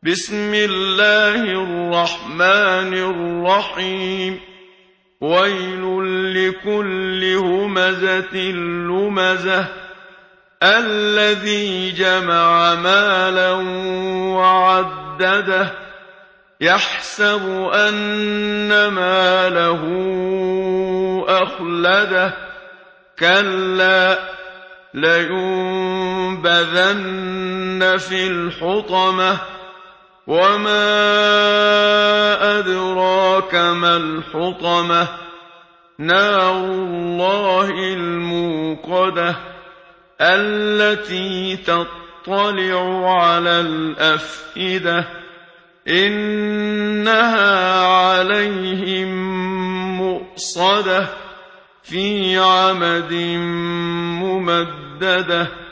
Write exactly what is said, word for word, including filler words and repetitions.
بسم الله الرحمن الرحيم ويل لكل همزة لمزة الذي جمع مالا وعدده يحسب أن ماله أخلده كلا لينبذن في الحطمة وما أدراك ما الحطمة نار الله الموقدة التي تطلع على الأفئدة إنها عليهم مؤصدة في عمد ممددة